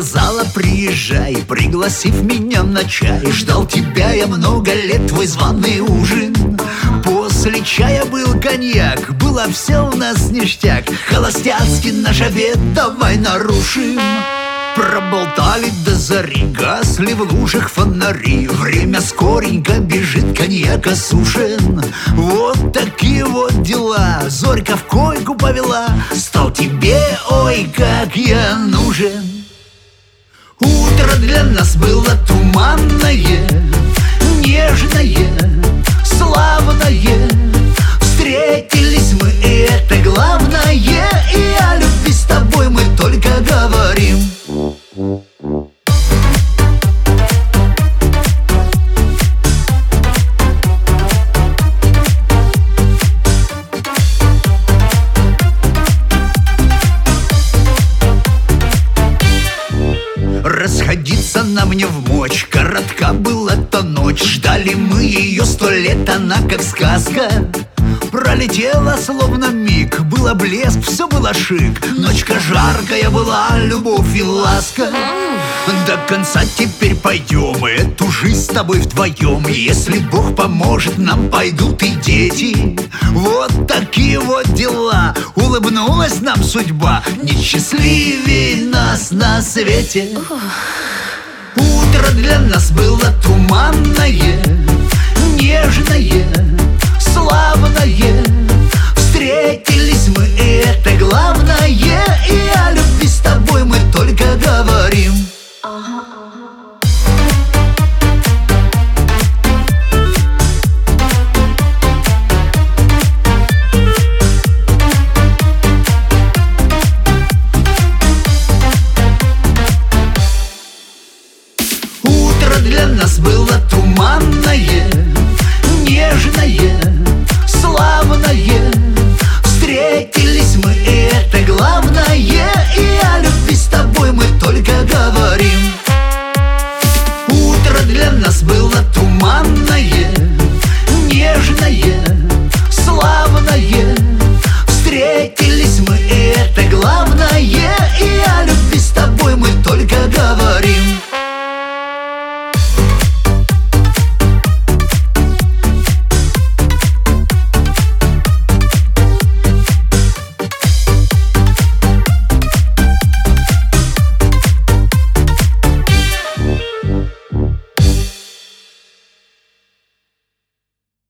сказала: приезжай, пригласив меня на чай. Ждал тебя я много лет, твой званый ужин. После чая был коньяк, было все у нас ништяк. Холостяцкий наш обед давай нарушим. Проболтали до зари, гасли в лужах фонари. Время скоренько бежит, коньяк осушен. Вот такие вот дела. Зорька в койку повела. Стал тебе, ой, как я нужен. Утро для нас было туманное, нежное, славное. Встретились мы, и это главное. И о любви с тобой мы только говорим. Расходиться нам не вмочь, коротка была та ночь. Ждали мы ее 100 лет, она как сказка. Пролетела словно миг, было блеск, все было шик. Ночка жаркая была, любовь и ласка. До конца теперь пойдем, эту жизнь с тобой вдвоем. Если Бог поможет, нам пойдут и дети. Вот такие вот дела. Улыбнулась нам судьба, несчастливей нас на свете. Утро для нас было туманное, нежное, славное. Встретились мы, и это главное. И